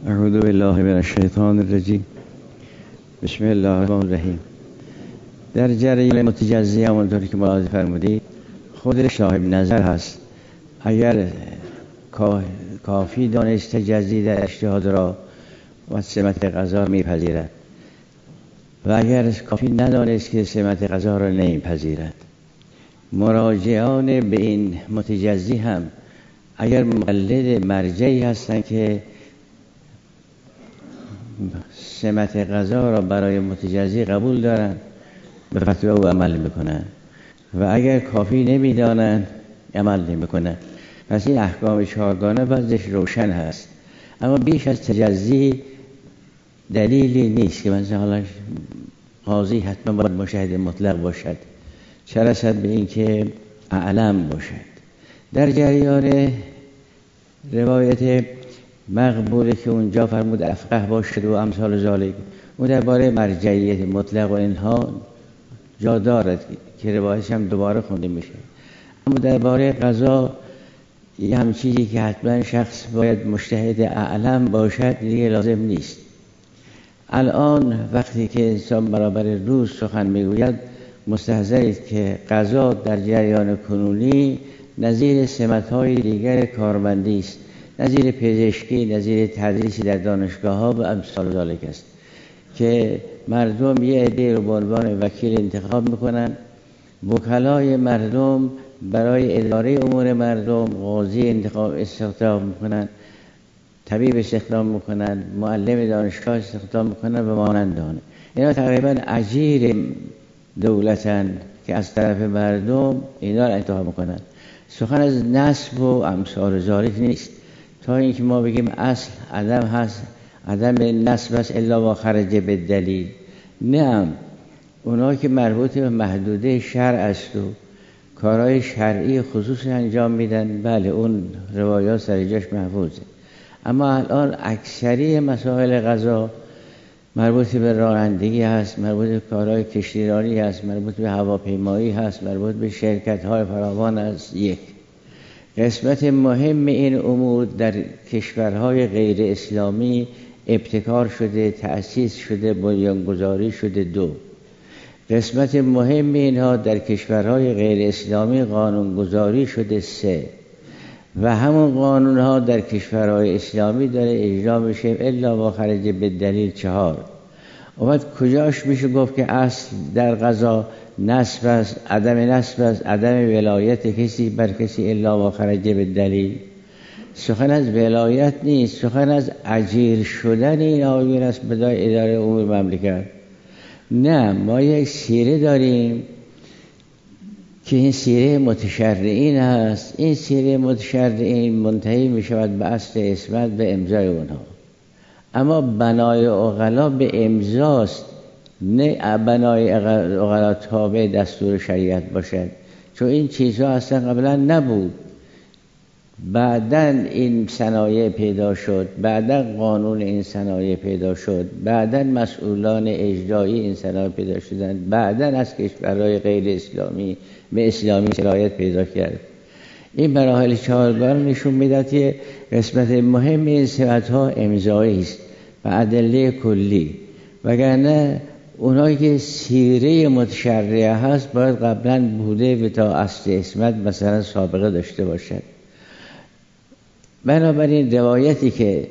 اعوذ بالله من الشیطان الرجیم. بسم الله الرحمن الرحیم. در جریان متجزی همونطوری که ملاحظه فرمودید خودش صاحب نظر هست. اگر کافی دانست تجزی در اجتهاد را و سمت قضا را میپذیرد و اگر کافی ندانست که سمت قضا را نمیپذیرد. مراجعان به این متجزی هم اگر مقلد مرجعی هستند که سمت قضا را برای متجزی قبول دارند به فتوی او عمل میکنند و اگر کافی نمیدانند عمل نمیکنند. پس این احکام چهارگانه بعضش روشن هست، اما بیش از تجزی دلیلی نیست که مثلا قاضی حتما باید مشاهد مطلق باشد، چه رسد به این که اعلم باشد. در جریان روایت مقبوله که اونجا فرمود افقه باشد و امثال ذالک، اون درباره مرجعیت مطلق و اینها جا دارد که روایتش هم دوباره خونده میشه. اما درباره قضا یه هم چیزی که حتما شخص باید مجتهد اعلم باشد دیگه لازم نیست. الان وقتی که انسان برابر روز سخن میگوید مستحضرید که قضا در جریان کنونی نظیر سمت‌های دیگر کارمندی است، نظیر پزشکی، نظیر تدریسی در دانشگاه‌ها و امثال ذالک است که مردم یه عده رو به عنوان وکیل انتخاب میکنن، وکلای مردم برای اداره امور مردم قاضی استخدام میکنن، طبیب استخدام میکنن، معلم دانشگاه استخدام میکنن و مانند آن. اینا تقریبا اجیر دولتن که از طرف مردم اینا رو انتخاب میکنن. سخن از نسب و امثال ذالک نیست. تا اینکه ما بگیم اصل عدم هست، عدم نسب است الا و خرج به دلیل. نه، اونا که مربوط به محدوده شرع است و کارهای شرعی خصوصی انجام میدن، بله اون روایات سر جاش محفوظه. اما الان اکثری مسائل قضا مربوط به رانندگی هست، مربوط به کارهای کشتیرانی هست، مربوط به هواپیمایی هست، مربوط به شرکت‌های فراوان است. یک قسمت مهم این امور در کشورهای غیر اسلامی ابتکار شده، تأسیس شده، بنیانگذاری شده. دو قسمت مهم اینها در کشورهای غیر اسلامی قانونگذاری شده. سه و همون قانونها در کشورهای اسلامی داره اجرا میشه الا و خرج به دلیل. چهار اومد کجاش میشه گفت که اصل در قضا نسب است، عدم نسب است، عدم ولایت کسی بر کسی الا و خرج به دلیل. سخن از ولایت نیست، سخن از اجیر شدن این آیون است به اداره امور مملکت. نه، ما یک سیره داریم که این سیره متشرعین هست. این سیره متشرعین منتهی می شود به اصل عصمت به امضای اونها، اما بنای عقلا به امضاست، نه بنای عقلا تابع دستور شریعت باشد، چون این چیزها اصلا قبلا نبود. بعدن این صنایع پیدا شد، بعدن قانون این صنایع پیدا شد، بعدن مسئولان اجرایی این صنایع پیدا شدند، بعدن از کشورهای غیر اسلامی به اسلامی شرایط پیدا کرد. این مراحل چهارگانه نشون میدهد که قسمت مهم این صفت‌ها امضایی است و ادله کلی، وگرنه اونایی که سیره متشرعه هست باید قبلا بوده و تا اصل عصمت مثلا سابقه داشته باشد. بنابراین روایتی که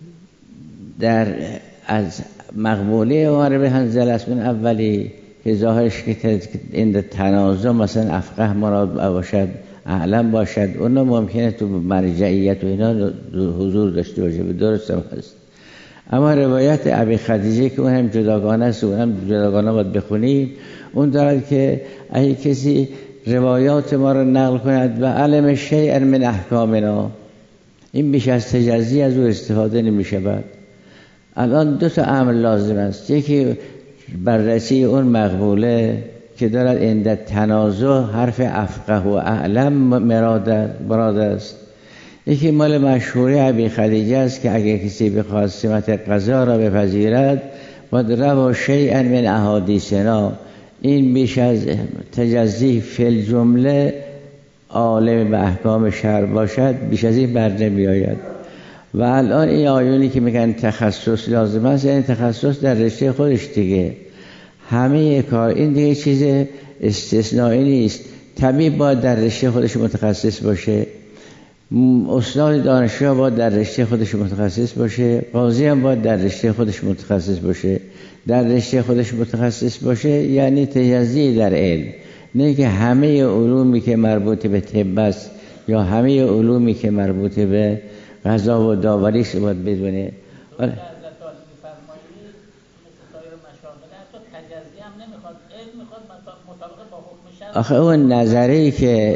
از مقبوله عمر بن حنظله است من اولی که ظاهرش که این تنازع مثلا افقه مراد باشد، اعلم باشد، اونا ممکنه تو مرجعیت و اینا حضور داشته باشه، درست هم هست. اما روایت ابی خدیجه که اون هم جداگانه است و اون هم جداگانه باید بخونیم، اون دارد که اگه کسی روایات ما رو نقل کند و علم شیئا من احکامنا، این بیش از تجزی از او استفاده نمی شود. الان دو تا امر لازم است. یکی بررسی اون مقبوله که دارد عند تنازع حرف افقه و اعلم مراد است. یکی مال مشهوری ابی خدیجه است که اگر کسی بخواد سمت قضا را بپذیرد و روا شیئا من احادیثنا، این بیش از تجزی فی الجمله عالم به احکام شرع باشد، بیش از این بر نمی آید. و الان این آیونی که میگن تخصص لازم است، یعنی تخصص در رشته خودش دیگه. همه کار این دیگه چیز استثنایی نیست. طبیب باید در رشته خودش متخصص باشه، استاد دانشگاه باید در رشته خودش متخصص باشه، قاضی هم باید در رشته خودش متخصص باشه. در رشته خودش متخصص باشه یعنی تجزی در علم، نه که همه علومی که مربوط به طب است یا همه علومی که مربوط به قضا و داوری است باید بدونه. آخه اون نظری که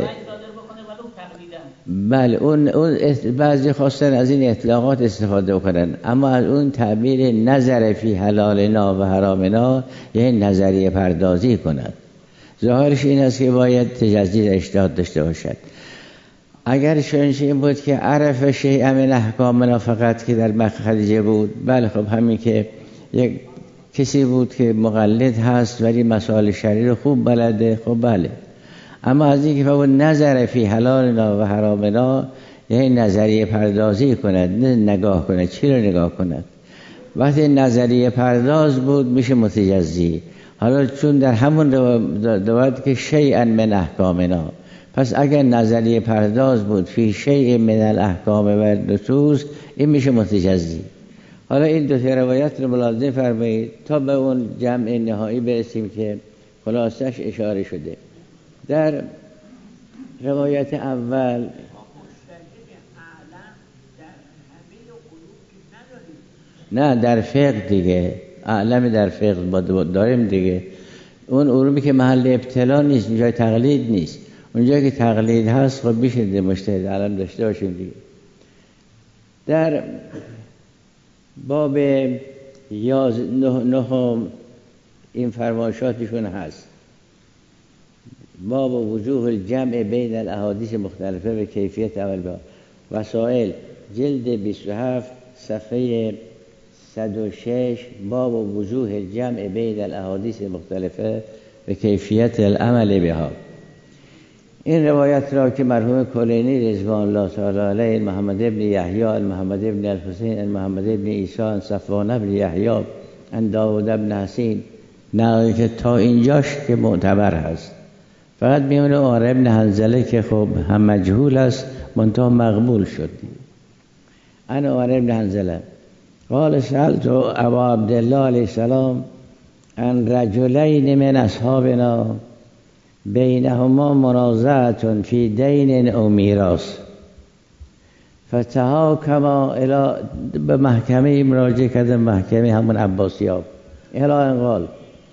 بله اون بعضی خواستن از این اطلاقات استفاده کنن، اما از اون تعبیر نظر فی حلالنا و حرامنا یعنی نظریه پردازی کنند. ظاهرش این است که باید تجزیه اجتهاد داشته باشد. اگر چنانچه این بود که عرف شیء من احکامنا فقط که در مکه خدیجه بود، بله خب همین که یک کسی بود که مقلد هست ولی مسائل شرعی رو خوب بلده، خب بله. اما از این که فقط نظر فی حلالنا و حرامنا یعنی نظریه پردازی کند، نه نگاه کند. چی رو نگاه کند؟ وقتی نظریه پرداز بود میشه متجزی. حالا چون در همون روایت که شیئا من احکامنا، پس اگر نظریه پرداز بود فی شیء من الاحکام و نصوص، این میشه متجزی. حالا این دو تا روایت رو ملاحظه فرمایید تا به اون جمع نهایی برسیم که خلاصش اشاره شده. در روایت اول نه در فقه دیگه، اعلم در فقه داریم دیگه. اون علومی که محل ابتلا نیست، جای تقلید نیست. اونجا که تقلید هست خب بیشه مجتهد علم داشته باشیم دیگه. در باب 9 این فرمایشاتشون هست. باب وجوه الجمع بین الاحادیث مختلفه به کیفیت اول با وسائل، جلد 27 صفحه 106. باب وجوه الجمع بین الاحادیث مختلفه به کیفیت العمل بها. این روایت را که مرحوم کلینی رضوان الله تعالی علیه، محمد ابن یحیی، محمد ابن الحسین، محمد ابن عیسی، صفوان ابن یحیی، داود ابن حسین نقل که تا اینجاش که معتبر هست. فقط میونه عمر ابن حنظله که خب هم مجهول است منتها مقبول شد. انا عمر ابن حنظله قال سألت ابا عبدالله علیه السلام ان رجلین من اصحابنا بینهما منازعه فی دین او میراث فتحاکما الی، به محکمه مراجعه کردن، محکمه همون عباسیاب. الی ان قال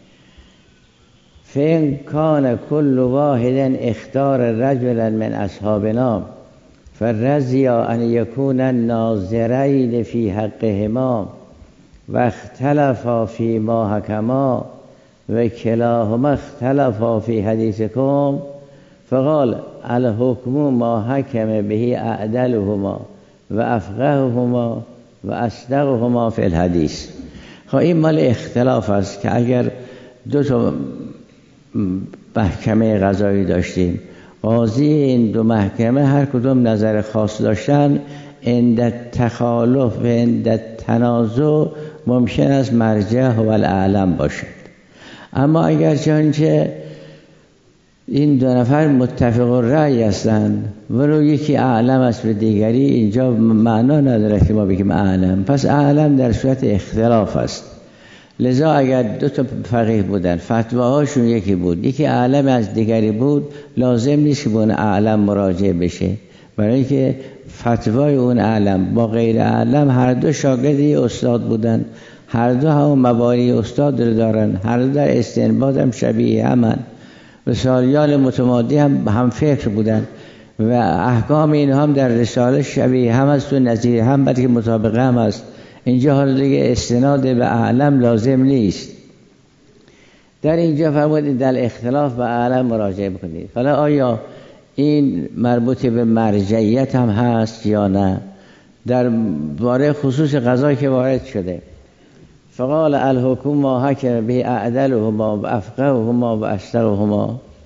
فإن كان كل واحد اختار رجلا من أصحابنا فرضي أن يكون الناظرين في حقهما واختلفا فيما حكما وكلاهما اختلفا في حديثكم فقال الحكم ما حكم به أعدلهما وأفقههما وأصدقهما في الحديث. خب این مال اختلاف است که اگر دو تا محکمه قضایی داشتیم، قاضی این دو محکمه هر کدوم نظر خاص داشتن، عند تخالف و عند تنازع ممکن است مرجع و الاعلم باشد. اما اگر چنانچه این دو نفر متفق الرأی هستند ولو یکی اعلم است به دیگری، اینجا معنا نداره که ما بگیم اعلم. پس اعلم در صورت اختلاف است. لذا اگر دو تا فقیه بودن فتواهاشون یکی بود، یکی اعلم از دیگری بود، لازم نیست که به اون اعلم مراجعه بشه، برای اینکه فتوای اون اعلم با غیر اعلم هر دو شاگردی استاد بودن، هر دو هم مبانی استاد رو دارن، هر دو در استنباط هم شبیه همن و سالیان متمادی هم فکر بودن و احکام این هم در رساله شبیه هم است و نظیر هم، بلکه مطابقه هم است. اینجا حالا دیگه استناد به اعلم لازم نیست. در اینجا فرمودید در اختلاف به اعلم مراجعه بکنید. حالا آیا این مربوط به مرجعیت هم هست یا نه؟ در باره خصوص قضا که وارد شده، فقال الحکم ما حکم به اعدلهما و افقههما و اشترهما،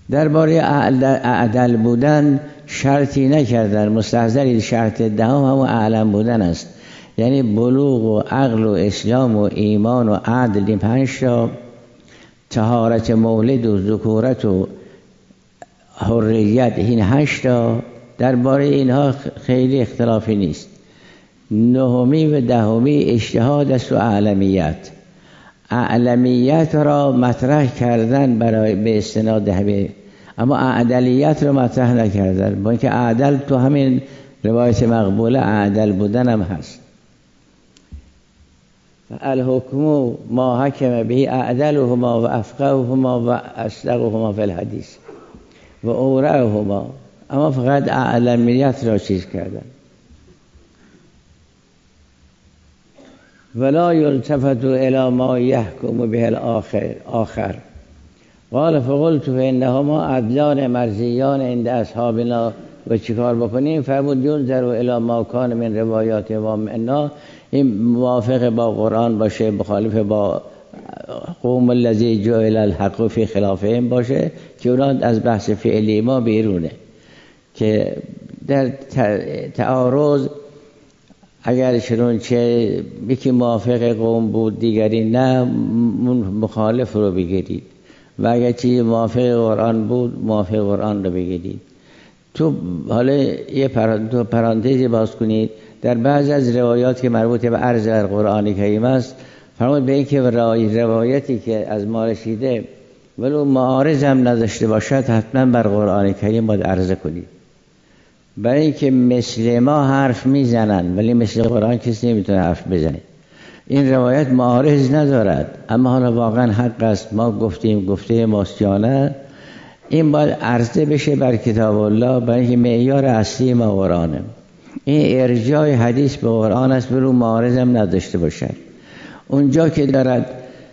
درباره اعدل بودن شرطی نکردن، مستحضر شرط دهم همون اعلم بودن است، یعنی بلوغ و عقل و اسلام و ایمان و عدل، این 5 تا، طهارت مولد و ذکورت و حریت، این 8 تا. درباره اینها خیلی اختلافی نیست. 9می و 10می اجتهاد است و اعلمیت. اعلمیت را مطرح کردن برای به استناد همه، اما اعدلیت را مطرح نکردن، با اینکه اعدل تو همین روایت مقبوله اعدل بودن هم هست. الحکم ما حکم به اعدلهما و افقههما و اصدقهما فی الحدیث و اورعهما، اما فقط اعلمیت را چیز کردن. ولا یلتفت الی ما یحکم به الاخر قال فقلت فانهما عدلان مرضیان عند اصحابنا، و چیکار بکنیم؟ فرمود ينظر الی ما کان من روایات و منا، این موافق با قرآن باشه، مخالف با قوم الذی جعل الحق فی خلافهم باشه، که اونا از بحث فعلی ما بیرونه، که در تعارض اگر چنانچه یکی موافق قوم بود دیگری نه، مخالف رو بگیرید، و اگر چیزی موافق قرآن بود موافق قرآن رو بگیرید. تو حالا یه پرانتزی باز کنید، در بعض از روایات که مربوط به عرض قرآن کریم است، فرمود به این که روایتی که از ما رسیده ولو معارض هم نداشته باشد حتما بر قرآن کریم باید عرضه کنید، برای اینکه مثل ما حرف میزنن ولی مثل قرآن کسی نمیتونه حرف بزنه. این روایت معارض ندارد، اما حالا واقعا حق است، ما گفتیم گفته ماست یا نه، این باید عرضه بشه بر کتاب الله، برای اینکه معیار اصلی ما قرآنه. این ارجاع حدیث به قرآن است، ولو معارض هم نداشته باشد. اونجا که دارد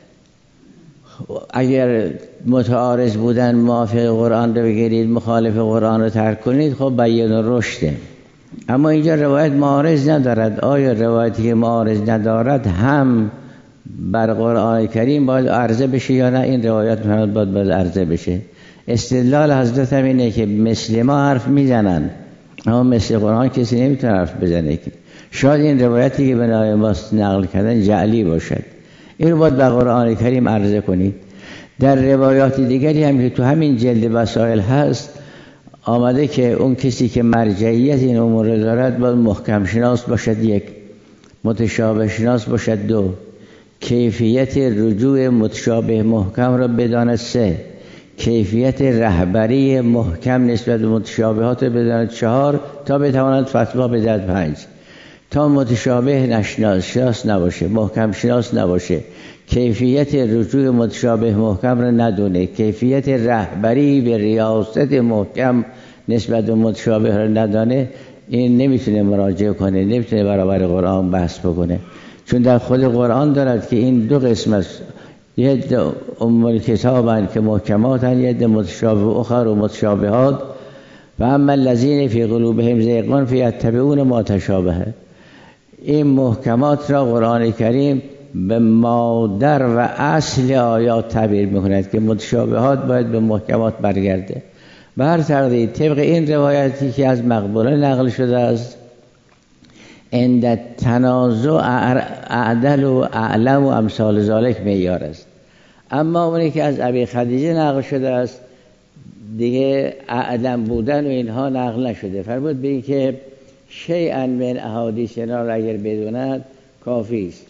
اگر متعارض بودن موافق قرآن رو بگیرید، مخالف قرآن رو ترک کنید، خب بیان رشده. اما اینجا روایت معارض ندارد. آیا روایتی که معارض ندارد هم بر قرآن کریم باید عرضه بشه یا نه؟ این روایت باید عرضه بشه. استدلال حضرت هم اینه که مثل ما حرف میزنن، اما مثل قرآن کسی نمیتونه حرف بزنه. که شاید این روایتی که بنای ماست نقل کردن جعلی باشد، این رو باید بر قرآن کریم عرضه کنید. در روایات دیگری هم که تو همین جلد وسائل هست آمده که اون کسی که مرجعیت این امور دارد باید محکم شناس باشد، 1، متشابه شناس باشد، 2، کیفیت رجوع متشابه محکم را بداند، 3، کیفیت رهبری محکم نسبت به متشابهات را بداند، 4، تا بتواند فتوا بدهد، 5، تا متشابه نشناس نباشه، محکم شناس نباشه، کیفیت رجوع متشابه محکم را ندونه، کیفیت رهبری به ریاست محکم نسبت به متشابه را ندانه، این نمیتونه مراجعه کنه، نمیتونه برابر قرآن بحث بکنه. چون در خود قرآن دارد که این 2 قسم است، یه عده ام الکتابن که محکماتن، یه عده متشابه اخر و متشابهات، و اما الذین فی قلوبهم زیغ فیتبعون ما تشابه. این محکمات را قرآن کریم به مادر و اصل آیات تعبیر میکند که متشابهات باید به محکمات برگرده. به هر تقدیر طبق این روایتی که از مقبوله نقل شده است، عند تنازع اعدل و اعلم و امثال ذالک معیار است. اما اونی که از ابی خدیجه نقل شده است دیگه اعلم بودن و اینها نقل نشده. فرمود به این که شیئا من احادیثنا را اگر بدوند کافی است.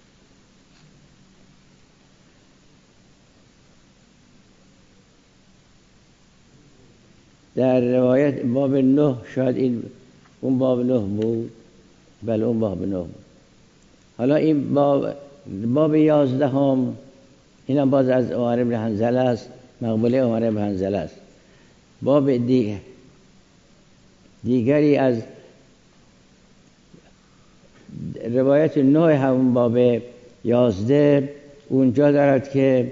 در روایت باب 9 شاید این اون باب 9 بود، بله اون باب 9 بود. حالا این باب 11 هم این هم باز از عمر بن حنظله است، مقبوله عمر بن حنظله است. باب دیگری از روایت 9 همون باب 11 اونجا دارد که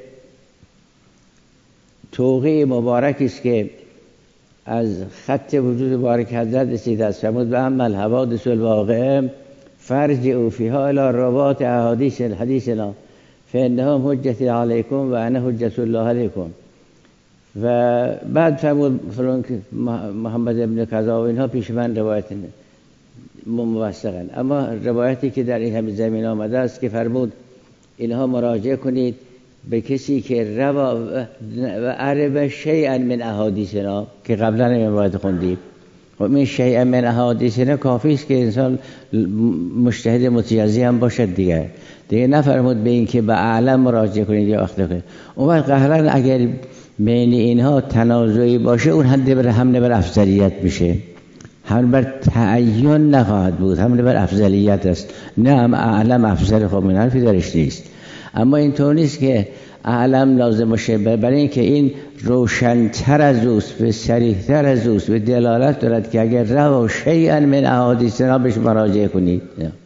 توقیع مبارکی است که از خط وجود مبارک حضرت رسیده است. فرمود و اما الحوادث الواقعه فرجعوا فیها الی روات احادیث حدیثنا فانهم حجت علیکم و انا حجت الله علیکم. و بعد فرمود فرانک محمد ابن کذا و اینها پیش من روایت موثقن، اما روایتی که در این همین زمین آمده است که فرمود اینها مراجعه کنید به کسی که روا و عرب شیئا من احادیثنا که قبلا این روایت خوندیم. و این شیئا من احادیثنا کافی است که انسان مجتهد متجزی هم باشد دیگه نفرمود به این که به اعلم مراجعه کنید یا اخلاق کنید. اون وقت قهرن اگر بین اینها تنازعی باشه اون حمله بر افضلیت میشه، حمله بر تعین نخواهد بود، حمله بر افضلیت است. نه اعلم افضل، خب این حرفی درش نیست. اما اینطور نیست که اعلم لازم باشه، برای اینکه این روشن‌تر از اوست، به صریح‌تر از اوست، به دلالت دارد که اگر روا شیئا من احادیثنا بهش مراجعه کنید.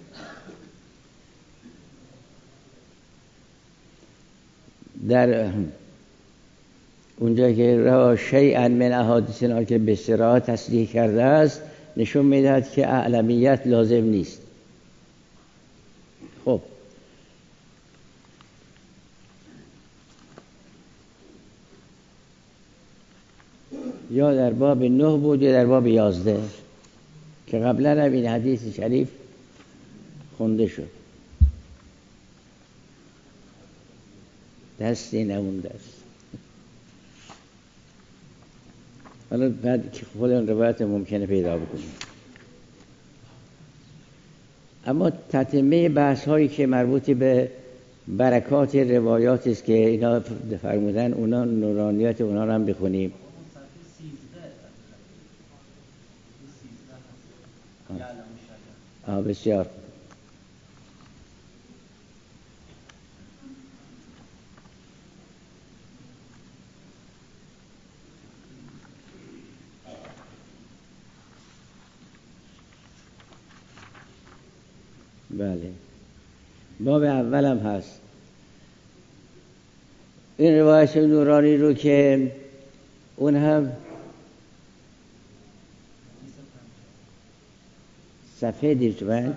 در اونجا که روا شیئا من احادیثنا که به صراحت تصریح کرده است نشون میدهد که اعلمیت لازم نیست. خب یا در باب 9 بود یا در باب 11 که قبلا هم این حدیث شریف خونده شد. دستی نمونده است. حالا بعد که خود اون روایت ممکنه پیدا بکنیم. اما تتمه بحث هایی که مربوطی به برکات روایات است که اینا فرمودن، اونا نورانیات اونا رو هم بخونیم. بسیار بله، باب اول هم هست. این روایت نورانی رو که اون هم صفحه 205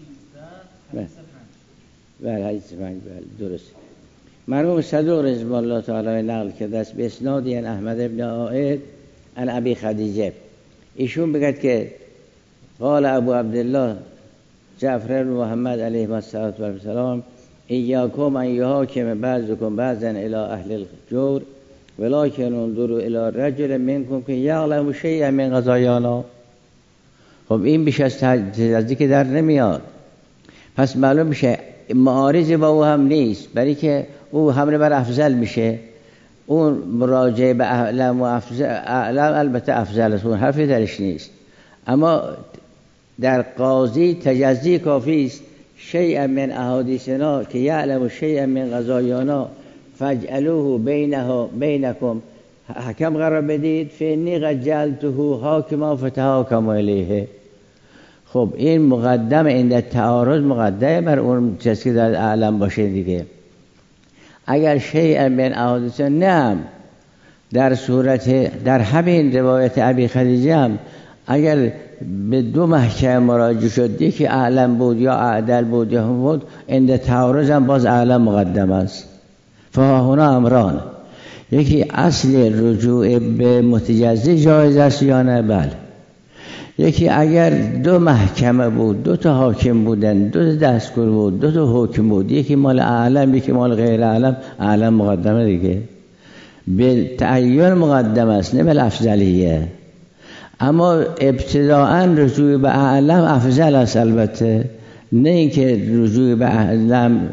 بله حدیث 5 بله درست. مرحوم صدوق رضی الله تعالی نقل کرده است به اسناد احمد ابن عائد عن ابی خدیجه، ایشون بگد که قال ابو عبدالله جعفر بن محمد علیه السلام ایاکم ان یحاکم بعضکم بعضا الی اهل الجور ولکن انظروا الی رجل منکم که یعلم شیئا من قضایانا. خب این بیش از تجزیه که در نمیاد، پس معلوم میشه معارض با او هم نیست، برای که او حمله بر افضل میشه. اون مراجعه به اعلم و اعلم البته افضل است، اون حرفی درش نیست. اما در قاضی تجزیه کافی است. شیئا من احادیثنا که یعلم شیئا من قضایانا فاجعلوه بینکم حکم قرار بدید فانی قد جعلته حاکما فتحاکموا الیه. خب این مقدم این تعارض مقدمه بر اون چیزی که در اعلم باشه دیگه. اگر شیئا من احادیثنا نه، در صورت در همین روایت ابی خدیجه هم اگر به 2 محکمه مراجعه شد، یکی اعلم بود یا اعدل بود یا هم بود، عند تعارض هم باز اعلم مقدم است. فهنا امران، یکی اصل رجوع به متجزی جایز است یا نه؟ بله. یکی اگر 2 محکمه بود، 2 تا حاکم بودن، 2 دستگور بود، 2 تا حکم بود، یکی مال اعلم یکی مال غیر اعلم، اعلم مقدمه دیگه، به تعین مقدم است نه به افضلیه. اما ابتداءً رجوع به اعلم افضل است البته، نه اینکه رجوع به اعلم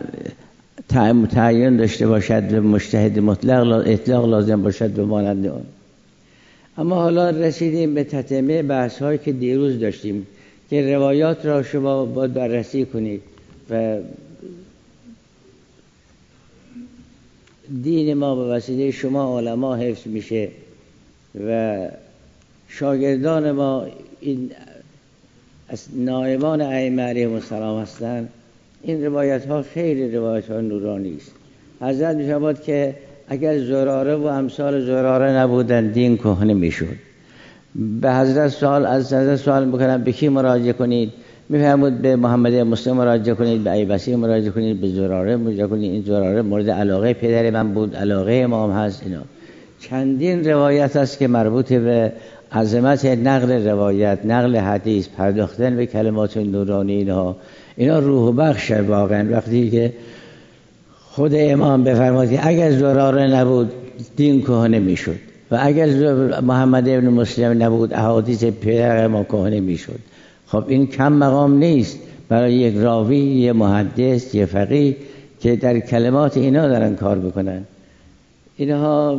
تعین داشته باشد به مجتهد مطلق اطلاق لازم باشد به مانند آن. اما حالا رسیدیم به تتمه بحث هایی که دیروز داشتیم که روایات را شما باید بررسی کنید و دین ما به وسیله شما علما حفظ میشه و شاگردان ما این نائبان ائمه علیهم السلام هستند. این روایت ها خیلی روایت ها نورانی است. حضرت می‌فرماد که اگر زراره و امثال زراره نبودن دین کهنه میشد. به حضرت سوال میکنم به کی مراجعه کنید؟ میفرمود به محمد مسلم مراجعه کنید، به ایبسی مراجعه کنید، به زراره مراجعه کنید. این زراره مورد علاقه پدر من بود، علاقه امام هست. اینا چندین روایت است که مربوط به عظمت نقل روایت، نقل حدیث، پرداختن به کلمات نورانی اینا روح بخش واقعا. وقتی که خود امام بفرماد که اگر زراره نبود دین کهنه میشد و اگر محمد ابن مسلم نبود احادیث پدر ما کهنه میشد. خب این کم مقام نیست برای یک راوی، یک محدث، یک فقیه که در کلمات اینا دارن کار بکنن. اینها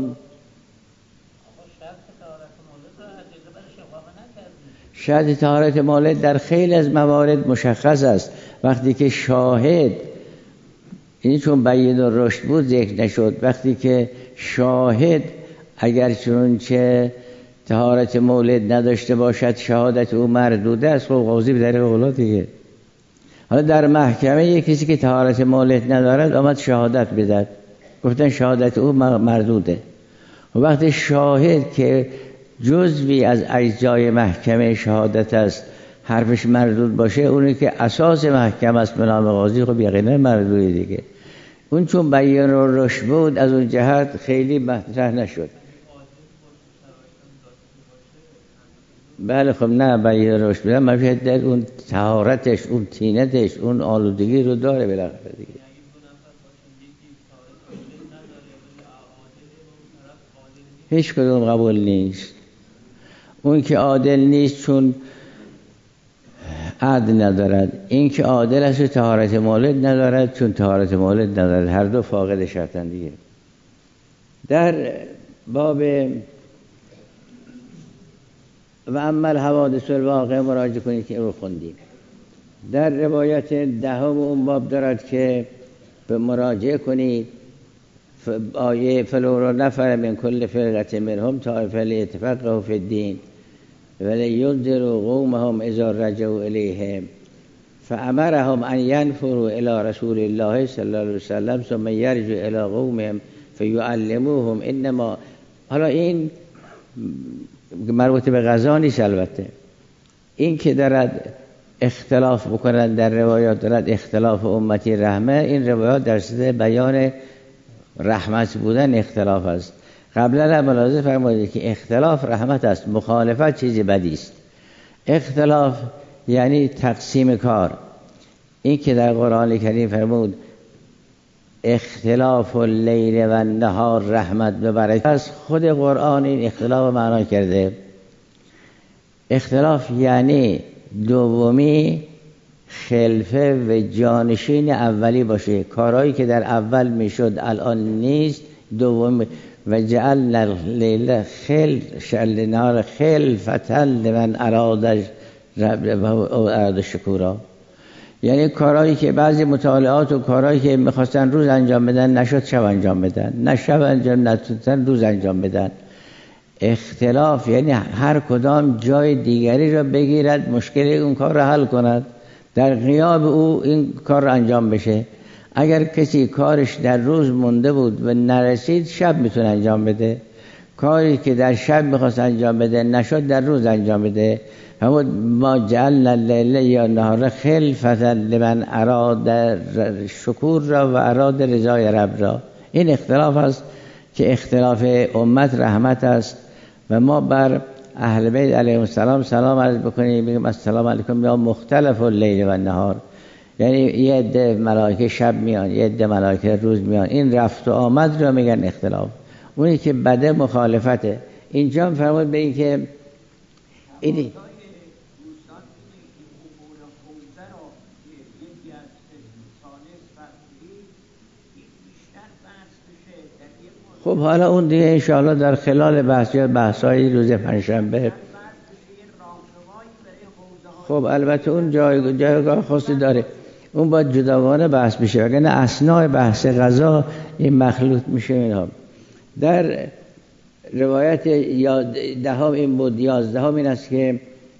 شرط طهارت مولد در خیلی از موارد مشخص است. وقتی که شاهد، این چون بین الرشد بود ذکر نشد، وقتی که شاهد اگر چنانچه طهارت مولد نداشته باشد شهادت او مردوده است، خب قاضی به طریق اولا دیگه. حالا در محکمه یک کسی که طهارت مولد ندارد آمد شهادت بدهد، گفتن شهادت او مردوده. و وقتی شاهد که جزوی از اجزای محکمه شهادت است حرفش مردود باشه، اونی که اساس محکمه است به نام قاضی، خب یقینا مردوده دیگه. اون چون بیان الرشد بود از اون جهت خیلی مطرح نشد. بله خب نه بیان الرشد بود مفید در اون طهارتش، اون طینتش، اون آلودگی رو داره بالاخره دیگه. هیچ کدوم قبول نیست. اون که عادل نیست چون عدل ندارد، این که عادل است طهارت مولد ندارد چون طهارت مولد ندارد، هر دو فاقد شرطن دیگه. در باب و اما الحوادث الواقعه مراجعه کنید که رو خوندیم. در روایت دهم اون باب دارد که به مراجعه کنید آیه فلو نفر من کل فرقه منهم طائفه لیتفقهوا فی الدین ولینذروا قومهم اذا رجعوا الیهم فامرهم ان ينفروا الى رسول الله صلی الله علیه وسلم ثم يرجعوا الى قومهم فيعلموهم انما. حالا این مربوط به غزا نیست البته، این که دارد اختلاف بکنند در روایات، دارد اختلاف امتی رحمه، این روایات در صدد بیان رحمت بودن اختلاف است. قبلا ملاحظه فرمودید که اختلاف رحمت است، مخالفت چیزی بدی است. اختلاف یعنی تقسیم کار. این که در قرآن کریم فرمود اختلاف اللیل و النهار رحمت و برکت است، خود قرآن این اختلاف معنا کرده. اختلاف یعنی دومی خلفه و جانشین اولی باشه، کارهایی که در اول میشد الان نیست. دومی و جعلنا اللیل النهار خلفة لمن اراد شکورا، یعنی کارهایی که بعضی مطالعات و کارهایی که میخواستن روز انجام بدن نشد شب انجام بدن، نه شب انجام ندادن روز انجام بدن. اختلاف یعنی هر کدام جای دیگری را بگیرد، مشکل اون کار را حل کند، در غیاب او این کار را انجام بشه. اگر کسی کارش در روز مونده بود و نرسید شب میتونه انجام بده، کاری که در شب میخواست انجام بده نشد در روز انجام بده. همون ما جعلنا اللیل یا نهار خلفة لمن اراد شکور را و اراد رضای رب را. این اختلاف است که اختلاف امت رحمت است و ما بر اهل بیت علیهم السلام سلام عرض بکنیم، بگیم السلام علیکم یا مختلف اللیل و النهار، یعنی یه عده ملائکه شب میان، یه عده ملائکه روز میان. این رفت و آمد رو میگن اختلاف. اونی که بده مخالفته. اینجا هم فرمود به این که اینی خب حالا اون دیگه انشاءالله در خلال بحث‌های روز پنجشنبه. خب البته اون جایگاه خاصی داره، اون باید جداگانه بحث بشه، وگرنه اثناء بحث قضا این مخلوط میشه. اینها در روایت دهم این بود. 11 این است که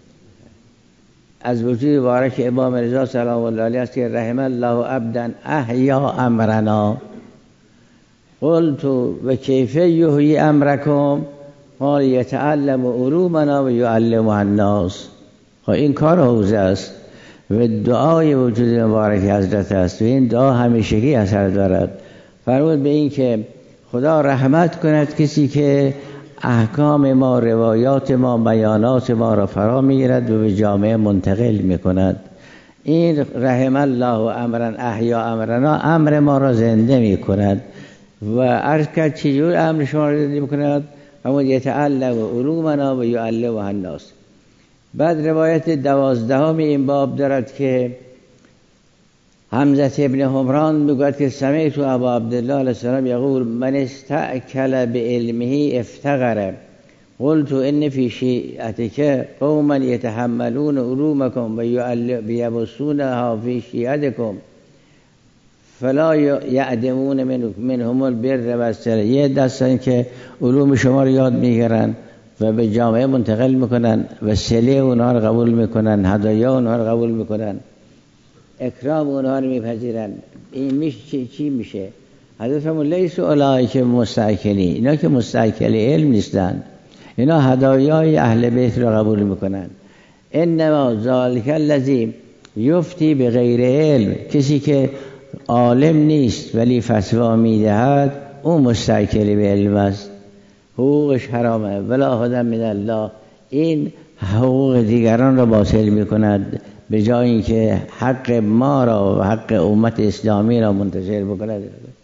از وجود مبارک امام رضا سلام الله علیه است که رحم الله عبدا احیا امرنا قلت و کیف یحیی امرکم قال یتعلم علومنا و یعلم الناس. این کار حوزه است و دعای وجود مبارک حضرت است و این دعا همیشگی اثر دارد. فرمود به این که خدا رحمت کند کسی که احکام ما، روایات ما، بیانات ما را فرا میگیرد و به جامعه منتقل میکند. این رحم الله امرا احیا امرنا، امر ما را زنده میکند. و عرض کرد چجور امر شما را زنده میکند؟ همون یتعلق علومنا و یعلمها الناس. بعد روایت 12 این باب دارد که حمزه ابن حمران میگوید که سمعت ابا عبدالله علیه السلام یقول من استأکل بعلمه افتقر قلت ان فی شیعتک قوما یتحملون علومکم و یبثونها فی شیعتکم فلا یعدمون منهم البر و الصله. یه دستن که علوم شما رو یاد میگیرن و به جامعه منتقل میکنن و صله اونها رو قبول میکنن، هدایا اونها رو قبول میکنن، اکرام اونها رو میپذیرن. این میشه چی میشه؟ حضرت فرمود لیس اولئک مستأکلین، اینا که مستأکل علم نیستن، اینا هدایای اهل بیت رو قبول میکنن. انما ذالک الذی یفتی بغیر علم، کسی که عالم نیست ولی فتوا میدهد اون مستأکل به علم است، حقوقش حرامه. ولا هدی من الله، این حقوق دیگران را باطل میکند به جای اینکه حق ما را و حق امت اسلامی را منتشر بکند.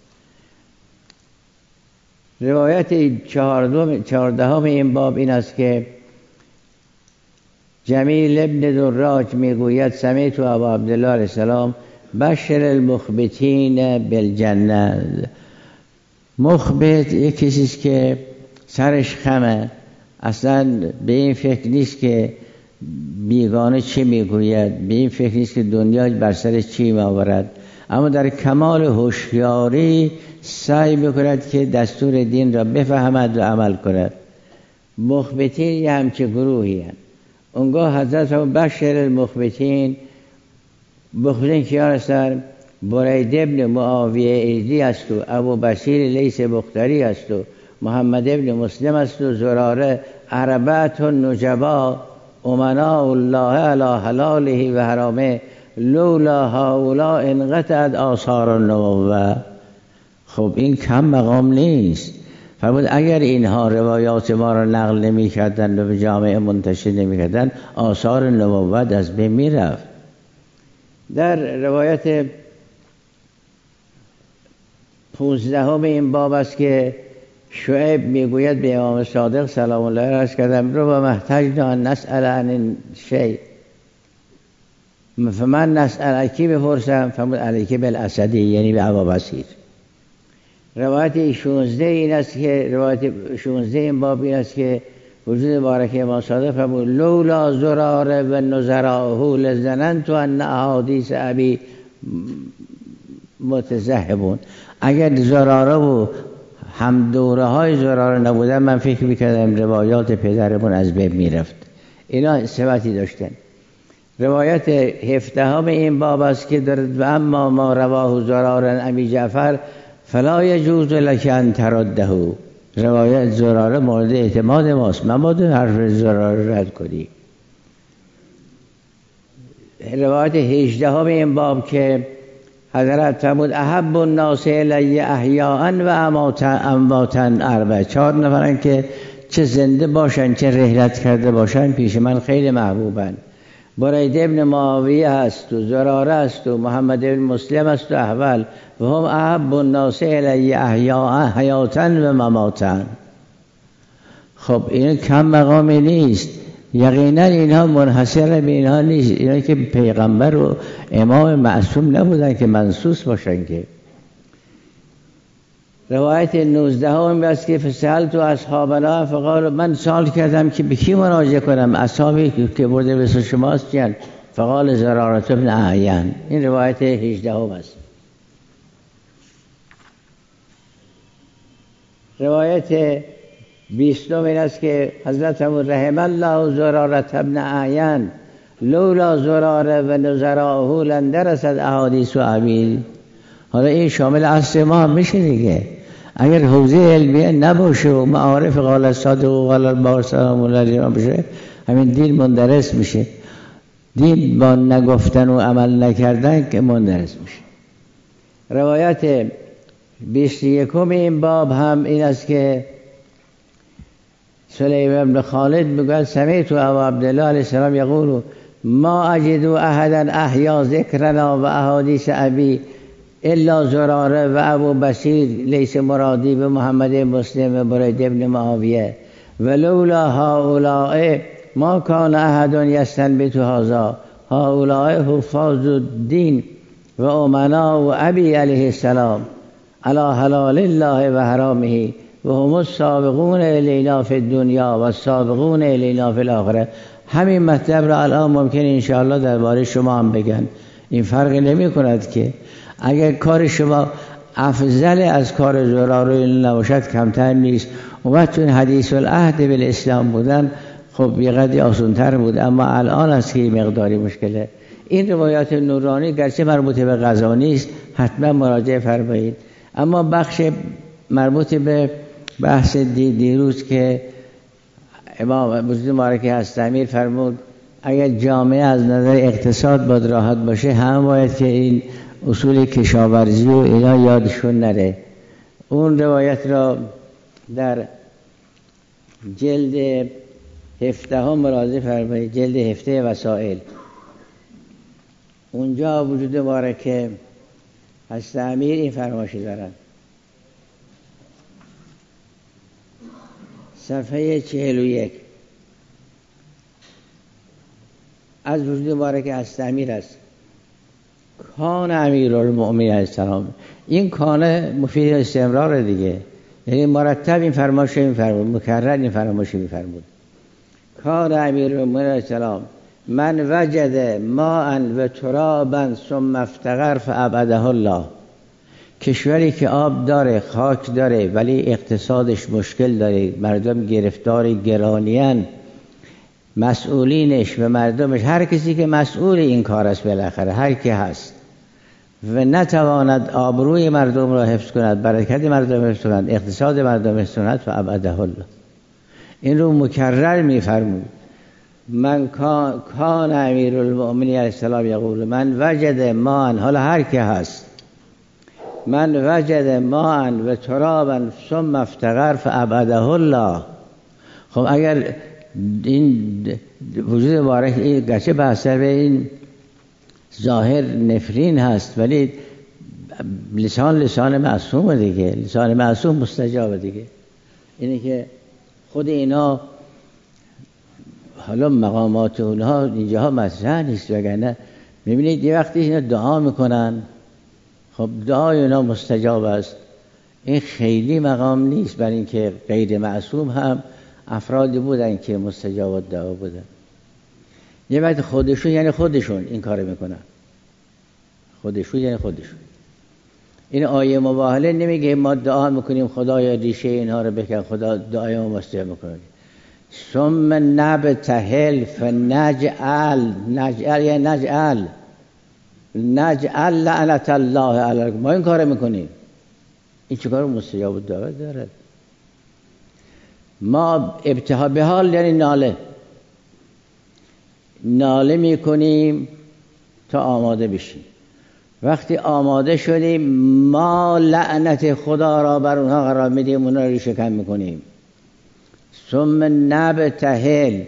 روایت 14 این باب این است که جمیل ابن دراج میگوید سمعت ابا عبدالله علیه السلام بشر المخبتین بالجنه. مخبت یک کسیست که سرش خمه، اصلا به این فکر نیست که بیگانه چی میگوید، به این فکر نیست که دنیا بر سرش چی میآورد، اما در کمال هوشیاری سعی میکند که دستور دین را بفهمد و عمل کند. مخبتین یه همچه گروهی هست. اونگاه حضرت بشر المخبتین، مخبتین کیان هستند؟ برید ابن معاویه ایزی است و ابو بصیر لیث بختری است و محمد ابن مسلم است و زراره، اربعة نجبا امناء الله علی حلاله و حرامه لولا هؤلاء انقطعت آثار النبوة. خب این کم مقام نیست. فرمود اگر اینها روایات ما را نقل نمی کردن و به جامعه منتشر نمی کردن، آثار نبوت از بین می رفت. در روایت 15 این باب است که شعیب میگوید به امام صادق سلام الله علیه کردم رو و محتاجنا ان نسأل عن شیء فمن نسأل کی بپرسم؟ فرمود علیک بالاسدی، یعنی به ابا بصیر. روایت 16 این است که روایت 16 این باب این است که وجود مبارک امام صادق فرمود لولا زراره و نظراءه لظننت ان احادیث ابی متذهبون. اگر زراره و هم دوره های زراره نبودن من فکر میکردم روایات پدرمون از بین میرفت. اینا صفتی داشتن. روایت 17 این باب است که دارد و اما ما رواه زراره ابی جعفر فلا یجوز لک ان ترده. روایت زراره مورد اعتماد ماست، من باید حرف زراره رد کنی. روایت 18 این باب که حضرت فرمود احب الناس الی احیاء و امواتا اربعه، 4 نفرن که چه زنده باشن چه رحلت کرده باشن پیش من خیلی محبوبن. برید ابن معاویه است و زراره است و محمد ابن مسلم است و احول و هم احب الناس الی احیاء حیاتا و مماتا. خب این کم مقامی نیست، یقینا اینها منحصر به اینها نیست. اینا که پیغمبر و امام معصوم نبودن که منصوص باشن که. روایت 19 این است که فسألت اصحابنا فقال، من سوال کردم که به کی مراجعه کنم، اصحابی که برده به شماست چند؟ فقال زراره بن اعین. این روایت 18 است. روایت 20 این است که حضرت فرمود رحم الله زراره بن اعین لولا زراره و نظراءه لندرست احادیث و ابی. حالا این شامل اصل ما هم میشه دیگه. اگر حوزه علمیه نباشه و معارف قال الصادق و قال الباقر سلام الله علیه بشه، همین دین مندرس میشه. دین با نگفتن و عمل نکردن که مندرس میشه. روایت 21 این باب هم این است که سلیم بن خالد میگوید سمعت ابا عبدالله علیه السلام یقول ما اجد احدا احیا ذکرنا و احادیث ابی الا زراره و ابو بصیر لیس مرادی به محمد مسلم و برید ابن معاویه ولولا هؤلاء ما کان احد یستنبط هذا هؤلاء حفاظ الدین و امنا و ابی علیه السلام علی حلال الله و حرامه و هم السابقون الینا فی الدنیا و السابقون الینا فی الاخره. همین مطلب را الان ممکنه انشاءالله درباره شما هم بگن. این فرقی نمی کند که اگر کار شما افضل از کار زراره نباشد کمتر نیست. و چون حدیث العهد بالاسلام بودن خب یه قدری آسان‌تر بود، اما الان است که مقداری مشکله. این روایات نورانی گرچه مربوط به قضا نیست حتما مراجعه فرمایید، اما بخش مربوط به بحث دیروز که امام وجود مبارک هستمیر فرمود اگر جامعه از نظر اقتصاد باید راحت باشه هم باید که این اصول کشاورزی و اینا یادشون نره. اون روایت را در جلد 17 مراجعه فرمایید، جلد 17 وسائل. اونجا وجود مبارک هستمیر این فرمایشی دارن، صفحه 41 از وجود مبارک هستمیر است. کان امیرالمؤمنین علیه السلام، این کان مفید استمرار دیگه، یعنی مرتب این فرمایش می‌فرمود، مکرر این فرمایش می‌فرمود. کان امیرالمؤمنین علیه السلام من وجد ماء و ترابا ثم افتقر فابعده الله. کشوری که آب داره، خاک داره، ولی اقتصادش مشکل داره، مردم گرفتار گرانیان، مسئولینش و مردمش، هر کسی که مسئول این کار است بالاخره هر کی هست و نتواند آبروی مردم را حفظ کند، برکت مردم حفظ کند، اقتصاد مردم حفظ کند، فابعده الله. این رو مکرر می‌فرمود. من کان امیرالمؤمنین علیه السلام یقول من وجد ماء، حالا هر کی هست، من وجد ماء و ترابا ثم افتقر فابعده الله. خب اگر این وجود مبارک این گرچه بحثه به این ظاهر نفرین هست، ولی لسان معصوم دیگه، لسان معصوم مستجاب دیگه. اینه که خود اینا حالا مقامات اونها اینجاها مطرح نیست، وگرنه میبینید یه وقتی اینا دعا میکنن، خب دعای اونا مستجاب است. این خیلی مقام نیست، برای اینکه غیر معصوم هم افرادی بودن که مستجاب دعا بودن. یه وقت خودشون یعنی خودشون این کار میکنن، خودشون یعنی خودشون. این آیه مباهله نمیگه ما دعا میکنیم خدایا ریشه اینها رو بکن، خدا دعای ما مستجاب میکنه. ثم نبتهل فنجعل، نجعل یعنی نجعل لعنت الله علیکم. ما این کار میکنیم. این چه کار مستجاب دعا داره؟ ما ابتها به حال یعنی ناله میکنیم تا آماده بشیم. وقتی آماده شدیم ما لعنت خدا را بر اونها قرار میدیم، اونها رو ریشه کن میکنیم. ثم نبتهل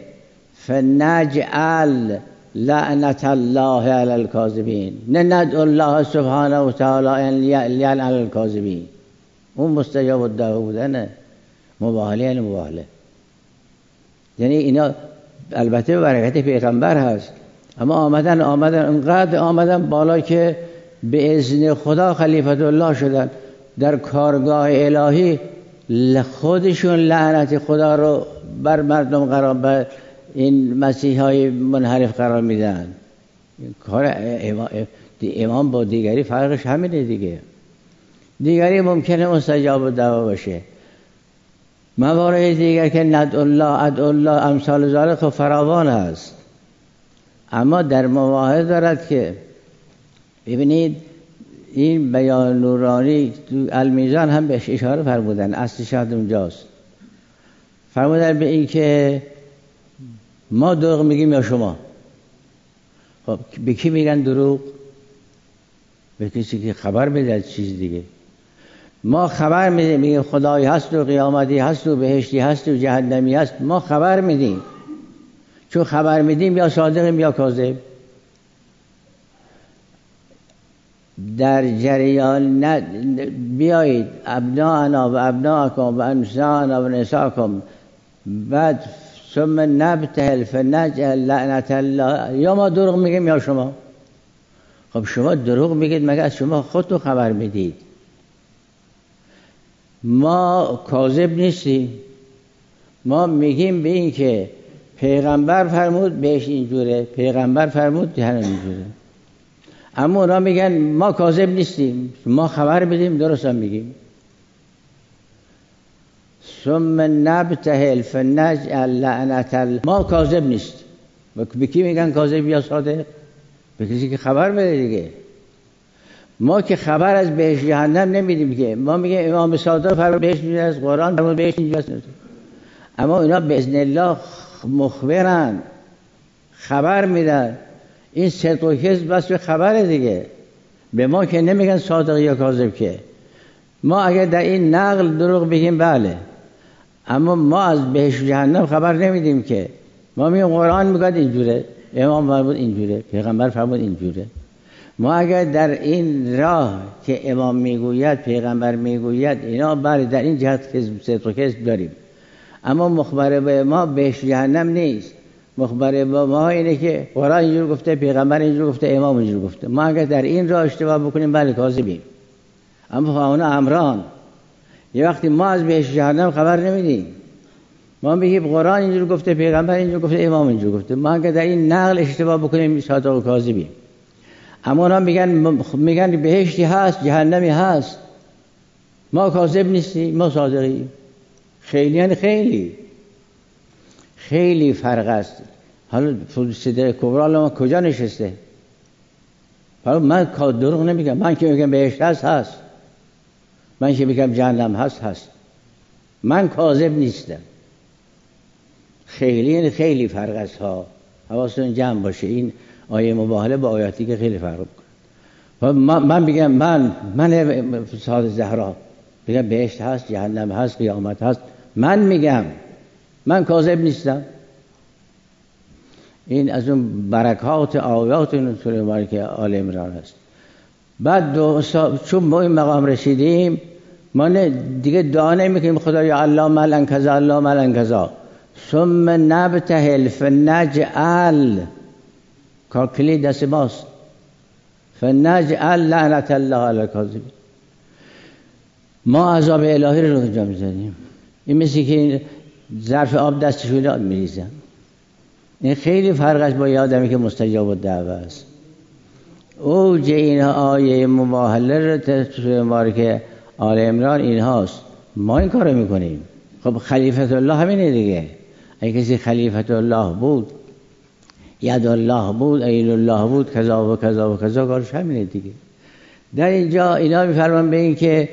فنجعل لعنت الله علی الکاذبین، نه ندعو الله سبحانه و تعالی یلعن علی الکاذبین. اون مستجاب الدعوا بودنه. مباهله یعنی مباهله، یعنی اینا البته به برکت پیغمبر هست، اما آمدن انقدر آمدن بالا که به اذن خدا خلیفت الله شدن در کارگاه الهی. خودشون لعنت خدا رو بر مردم قرار، بر این مسیحای منحرف قرار میدن. کار امام با دیگری فرقش همینه دیگه. دیگری ممکنه مستجاب دعوا باشه، موارد دیگر که ندعو الله امثال ذالک خب فراوان است، اما در مواعظ دارد که ببینید این بیان نورانی تو المیزان هم بهش اشاره فرمودن، اصل شاهد اونجاست. فرمودن به این که ما دروغ میگیم یا شما. خب به کی میگن دروغ؟ به کسی که خبر بده از چیز دیگه. ما خبر میدیم، میگیم خدایی هست و قیامتی هست و بهشتی هست و جهنمی هست، ما خبر میدیم. چون خبر میدیم یا صادقیم یا کاذب. در جریان بیایید ابناءنا و ابناءکم و انسانا و نساکم بعد ثم نبتهل فنجعل لعنت الله، یا ما دروغ میگیم یا شما. خب شما دروغ میگید مگر از شما خودتون خبر میدید؟ ما کاذب نیستیم. ما میگیم به این که پیغمبر فرمود بهش اینجوره، پیغمبر فرمود جهنم اینجوره. اما اونا میگن ما کاذب نیستیم، ما خبر بدیم درست هم میگیم. ثم نبتهل فنجعل لعنت الله، ما کاذب نیست. به کی میگن کاذب یا صادق؟ به کسی که خبر بده دیگه. ما که خبر از بهشت جهنم نمیدیم که، ما میگه امام صادق فرمود بهشت اینجوری از قرآن فرمود بهشت اینجوری. اما اینا باذن الله مخبرن، خبر میدن. این صدق و کذب بس به خبره دیگه. به ما که نمیگن صادق یا کاذب که. ما اگر در این نقل دروغ بگیم بله، اما ما از بهشت جهنم خبر نمیدیم که. ما میگیم قرآن میگه اینجوره، امام فرمود اینجوره، پیغمبر فرمود اینجوره. ما اگر در این راه که امام میگوید پیغمبر میگوید اینا بله در این جهت صدق و کذب داریم. اما مخبر به ما بهشت جهنم نیست. مخبر به ما اینه که قرآن اینجور گفته، پیغمبر اینجور گفته، امام اینجور گفته. ما اگر در این راه اشتباه بکنیم بله کاذبیم. اما اونا امران. یه وقتی ما از بهشت جهنم خبر نمیدیم، ما میگیم قرآن اینجور گفته، پیغمبر اینجور گفته، امام اینجور گفته. ما اگر در این نقل اشتباه بکنیم صادق و کاذبیم. اما اونا میگن بهشتی هست، جهنمی هست. ما کاذب نیستیم، ما صادقیم. خیلی یعنی خیلی فرق است. حالا صدق کبرا ما کجا نشسته؟ حالا من دروغ نمیگم. من که میگم بهشت هست، من که میگم جهنم هست. من کاذب نیستم. خیلی فرق است ها. حواستون جمع باشه. این آیه مباهله با آیاتی که خیلی فرق میکنه. من بگم من ساده زهرا بگم بهشت هست، جهنم هست، قیامت هست، من میگم، من کاذب نیستم. این از اون برکات آیات این سوره مبارکه آل عمران است. بعد چون ما این مقام رسیدیم، ما دیگه دعا نمیکنیم خدایا الله ملن کذا الله ملن کذا ثم نبتهل فنجعل، کاکلی دست ماست، فنجعل لعنت الله علی الکاذبین. ما عذاب الهی رو اونجا میذاریم. این مثل که ظرف آب دستشون داد میریزن. این خیلی فرق است با آدمی که مستجاب الدعوه است. اوج این آیه مباهله رو سوره مبارکه آل عمران این هاست. ما این کار رو میکنیم. خب خلیفت الله همینه دیگه. اگه کسی خلیفت الله بود، ید الله بود، عین الله بود، کذا و کذا و کذا، کارش همینه دیگه. در اینجا اینا میفرمان به این که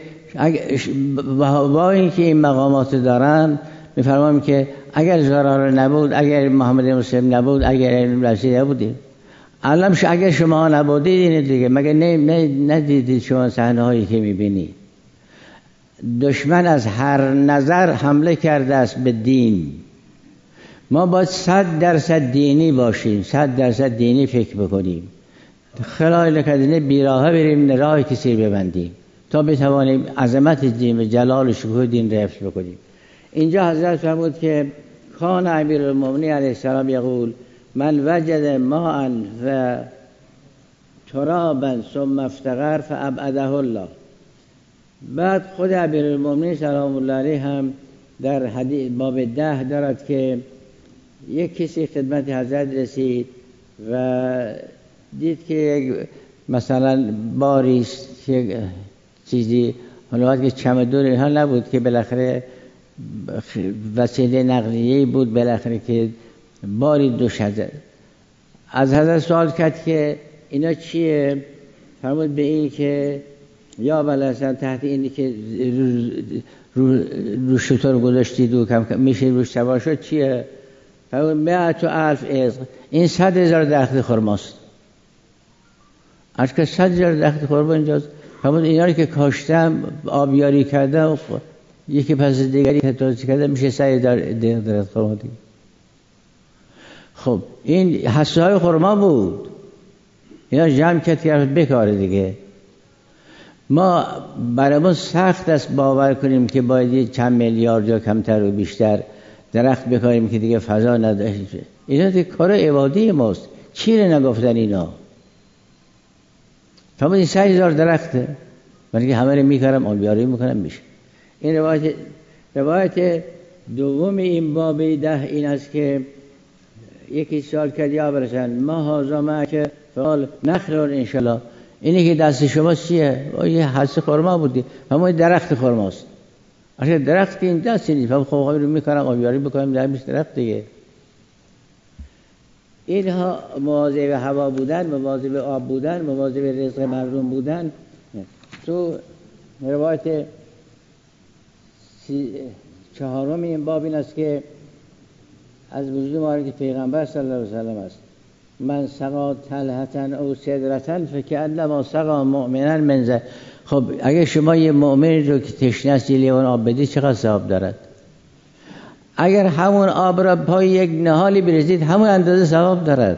با این که این مقامات دارن، میفرمان که اگر زرار نبود، اگر محمد مسلم نبود، اگر علم رسید نبودیم، الان اگر شما نبودید اینه دیگه. مگه ندیدید شما صحنه هایی که میبینید؟ دشمن از هر نظر حمله کرده است به دین. ما باید 100% دینی باشیم، 100% دینی فکر بکنیم. خلال نکردنه بیراهه بریم، راه کسی ببندیم تا بتوانیم عظمت دین و جلال و شکوه دین رو حفظ بکنیم. اینجا حضرت فرمود که کان امیرالمومنین علیه السلام یقول من وجد ماء و ترابا ثم افتقر فابعده الله. بعد خود امیرالمومنین سلام الله علیه هم در حدیث باب 10 دارد که یک کسی خدمت حضرت رسید و دید که مثلا باریست چیزی، حالا که چمدون اینها نبود که بالاخره وسیله نقلیه‌ای بود، بالاخره که باری دوش حضرت. از حضرت سوال کرد که اینا چیه؟ فرمود به این که یا بلاسن تحت اینی که رو شطور گذاشتید و کم میشه روش سوار شد چیه؟ فرمود 100,000 عزق. این 100,000 درخت خرماست. از که 100,000 درخت خرما اینجاست. همون اینا رو که کاشتم آبیاری کردم یکی پس دیگری تتوزی کردم میشه سعی در خورما دیگه. خب این حصه های خورما بود، اینا جمع کرد بکاره دیگه. ما برامون سخت است باور کنیم که باید چند میلیارد یا کمتر و بیشتر درخت بکاریم که دیگه فضا نداشته. اینا دیگه کار عبادی ماست. چی رو نگفتن اینا؟ فرمودین 3000 درخته ولی که همه رو میکارم آبیاری میکنم میشه. این روایت دوم این باب 10 این است که یکی سوال کرد یا برسن ما هازامه که فعال نخلون انشالله، اینی که دست شما چیه؟ یه حس خورما بودی، همون درخت خورماست. اصلا درخت که این دستی نیست، خب رو میکنم آبیاری بکنم در میشه درخت دیگه. اینها مواظب هوا بودن، مواظب آب بودن، مواظب رزق مردم بودن. تو روایت 4 این باب این است که از وجود ما که پیغمبر صلی الله علیه و سلم است، من سقا طلحتن او صدرتن فکأنما سقا مؤمنا منزل. خب اگه شما یه مؤمن رو که تشنه است یه لیوان آب بدید چقدر ثواب دارد؟ اگر همون آب را پای یک نهالی بریزید همون اندازه ثواب دارد.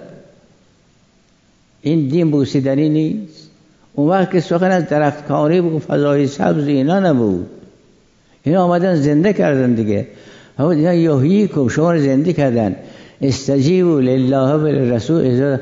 این دین بوسیدنی نیست. اون وقت که سخن از درخت کاری بود، فضای سبز اینا نبود، اینا آمدن زنده کردن دیگه. همون اینا یحییکم، شما رو زنده کردن. استجیبوا لله و للرسول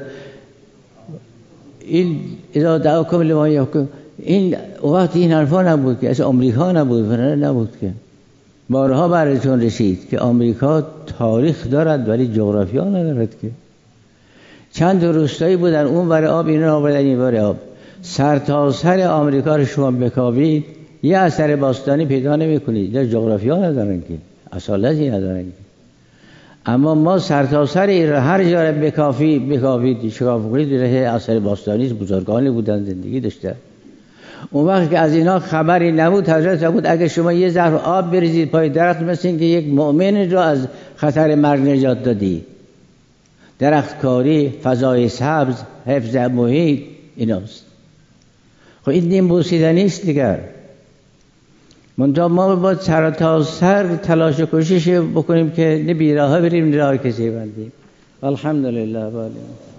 اذا دعاکم لما یحکم. این وقت این حرفا نبود که، از آمریکا نبود که. بارها براتون رسید که آمریکا تاریخ دارد ولی جغرافیا ندارد که. چند روستایی بودن اون ور آب، اینا آوردن این ور آب. سر تا سر آمریکا رو شما بکاوید یه اثر باستانی پیدا نمی‌کنید. در جغرافیا ندارن که، اصالتی ندارن که. اما ما سر تا سر این هر جا رو بکافید شکاف کنید اثر باستانی، بزرگانی بودن زندگی داشتن. اون وقت که از اینا خبری نبود، حضرت بود اگه شما یه ظرف آب بریزید پای درخت مثل این که یک مؤمن رو از خطر مرگ نجات دادی. درخت کاری، فضای سبز، حفظ محیط، ایناست. خب این دین بوسیدنی است دیگر. منتها ما باید سر تا سر تلاش و کوشش بکنیم که نه بیراه بریم نه راه کسی بندیم. الحمدلله.